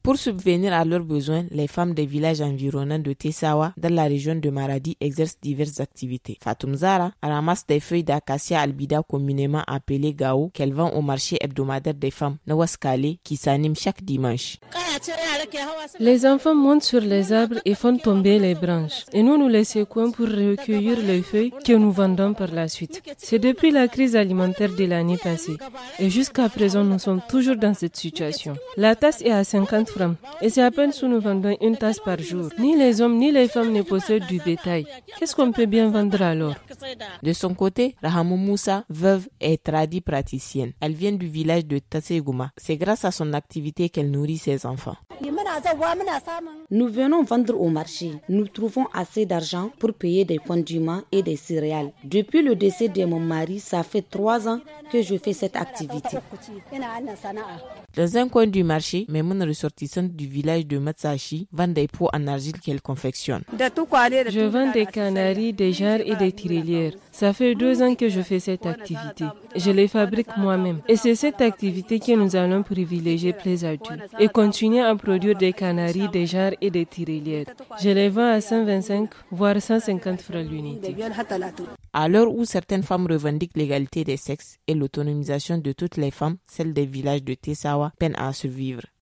Pour subvenir à leurs besoins, les femmes des villages environnants de Tessawa, dans la région de Maradi, exercent diverses activités. Fatoum Zara ramasse des feuilles d'acacia albida communément appelées gao qu'elle vend au marché hebdomadaire des femmes Nawaskale qui s'anime chaque dimanche. Les enfants montent sur les arbres et font tomber les branches. Et nous les secouons pour recueillir les feuilles que nous vendons par la suite. C'est depuis la crise alimentaire de l'année passée. Et jusqu'à présent, nous sommes toujours dans cette situation. La tasse est à 50 francs. Et c'est à peine si nous vendons une tasse par jour. Ni les hommes ni les femmes ne possèdent du bétail. Qu'est-ce qu'on peut bien vendre alors? De son côté, Rahamou Moussa, veuve, est tradie praticienne. Elle vient du village de Tassegouma. C'est grâce à son activité qu'elle nourrit ses enfants. Nous venons vendre au marché. Nous trouvons assez d'argent pour payer des condiments et des céréales. Depuis le décès de mon mari, ça fait 3 ans que je fais cette activité. Dans un coin du marché, Memoun, ressortissante du village de Matsachi, vend des pots en argile qu'elle confectionne. Je vends des canaries, des jarres et des tirelières. Ça fait 2 ans que je fais cette activité. Je les fabrique moi-même. Et c'est cette activité que nous allons privilégier plus à Dieu. Et continuer à produire des canaries, des jarres et des tirelières. Je les vends à 125 voire 150 francs l'unité. À l'heure où certaines femmes revendiquent l'égalité des sexes et l'autonomisation de toutes les femmes, celle des villages de Tessawa peine à survivre.